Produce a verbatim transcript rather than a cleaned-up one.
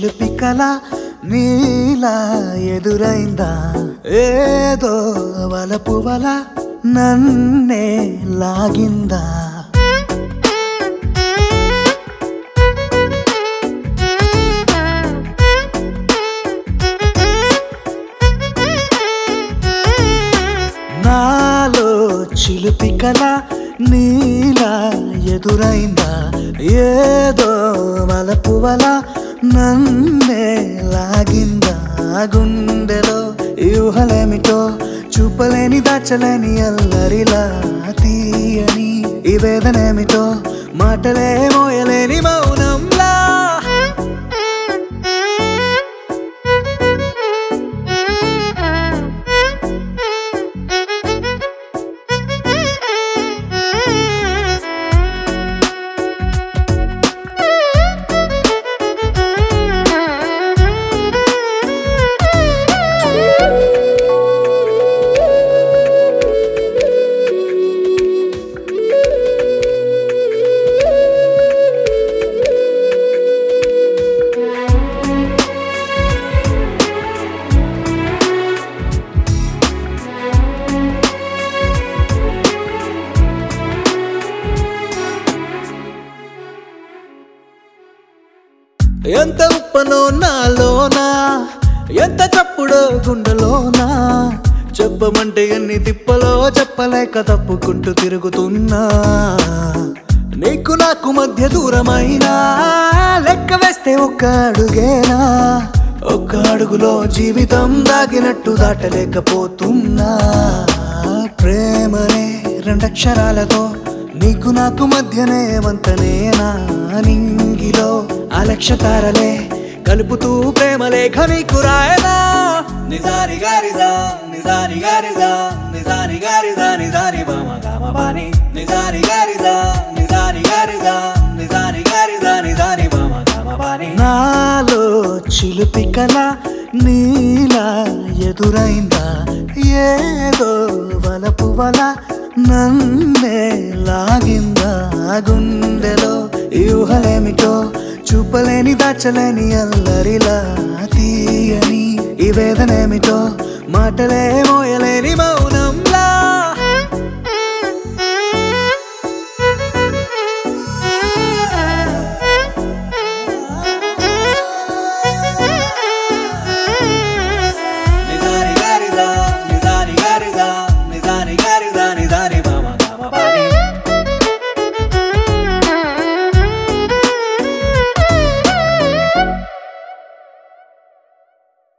చిలిపి కల నీలా ఎదురైందా ఏదో వలపు వల నన్నే లాగిందా నాలో చిలిపి కల నీలా ఎదురైందా ఏదో వలపు వల నన్నే లాగిందా గుండెలో ఊహలేమిటో చూపలేని దాచలేని అల్లరిలా తీయని ఈ వేదనేమిటో మాటలే మోయలేని మౌనంలా ఎంత ఉప్పనో నాలోనా ఎంత చప్పుడో గుండెలోనా చెప్పమంటే ఎన్ని తిప్పలో చెప్పలేక తప్పుకుంటూ తిరుగుతున్నా నీకు నాకు మధ్య దూరమైనా లెక్క వేస్తే ఒక్క అడుగేనా ఒక్క అడుగులో జీవితం దాగినట్టు దాటలేకపోతున్నా ప్రేమనే రెండక్షరాలతో నీకు నాకు మధ్యనే వంతనేనా నింగిలో అలక్ష తారలే కలుపుతూ ప్రేమ లేఖ నీకు రాయనా నిజాని గారిజా నిజాని గారిజా నిజాని గారిజా నిజాని బామ గామ బాని నిజాని గారిజా నిజాని గారిజా నిజాని గారిజా నిజాని బామ గామ బాని నాలో చిలిపి కల నీలా ఎదురైందా ఏదో వలపు వల నన్నే లాగిందా గుండెలో ఊహలేమిటో చూపలేని దాచలేని అల్లరిలా తీయని ఈ వేదనేమిటో మాటలే మోయలేని మౌ